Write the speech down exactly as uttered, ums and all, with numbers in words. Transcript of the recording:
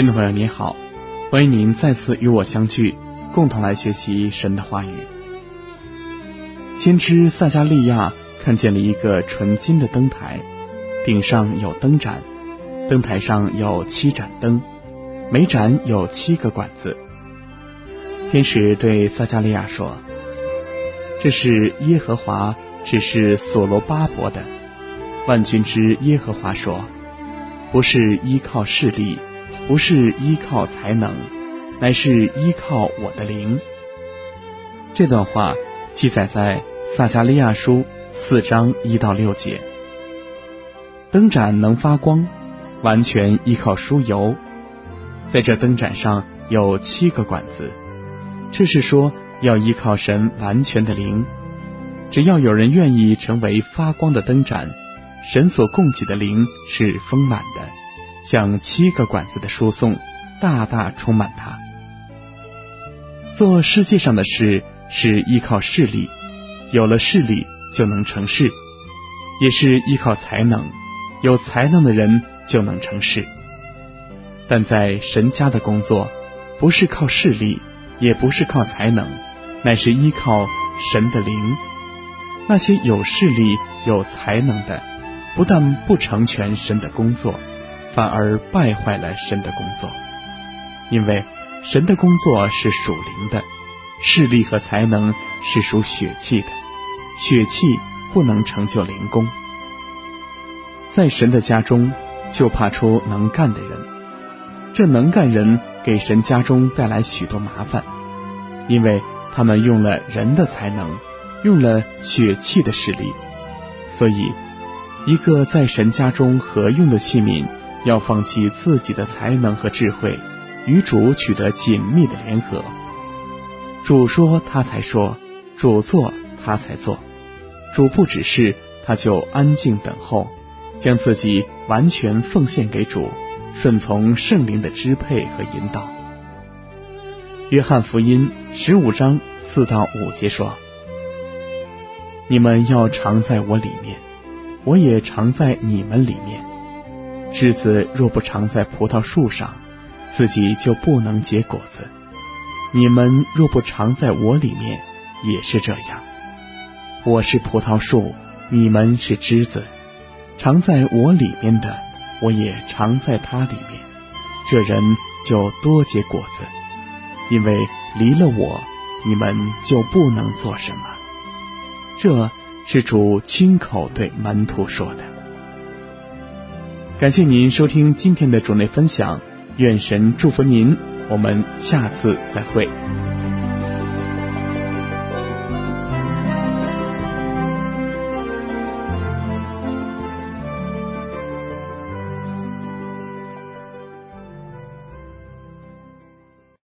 听众朋友您好，欢迎您再次与我相聚，共同来学习神的话语。先知撒迦利亚看见了一个纯金的灯台，顶上有灯盏，灯台上有七盏灯，每盏有七个管子。天使对撒迦利亚说，这是耶和华指示所罗巴伯的。万军之耶和华说，不是依靠势力，不是依靠才能，乃是依靠我的灵。这段话记载在撒迦利亚书四章一到六节。灯盏能发光，完全依靠酥油。在这灯盏上有七个管子，这是说要依靠神完全的灵。只要有人愿意成为发光的灯盏，神所供给的灵是丰满的，像七个管子的输送，大大充满它。做世界上的事是依靠势力，有了势力就能成事；也是依靠才能，有才能的人就能成事。但在神家的工作，不是靠势力，也不是靠才能，乃是依靠神的灵。那些有势力有才能的，不但不成全神的工作，反而败坏了神的工作。因为神的工作是属灵的，势力和才能是属血气的，血气不能成就灵工。在神的家中就怕出能干的人，这能干人给神家中带来许多麻烦，因为他们用了人的才能，用了血气的势力。所以一个在神家中合用的器皿，要放弃自己的才能和智慧，与主取得紧密的联合。主说他才说，主做他才做，主不指示他就安静等候，将自己完全奉献给主，顺从圣灵的支配和引导。约翰福音十五章四到五节说，你们要常在我里面，我也常在你们里面。枝子若不常在葡萄树上，自己就不能结果子。你们若不常在我里面，也是这样。我是葡萄树，你们是枝子。常在我里面的，我也常在他里面。这人就多结果子，因为离了我，你们就不能做什么。这是主亲口对门徒说的。感谢您收听今天的主内分享，愿神祝福您，我们下次再会。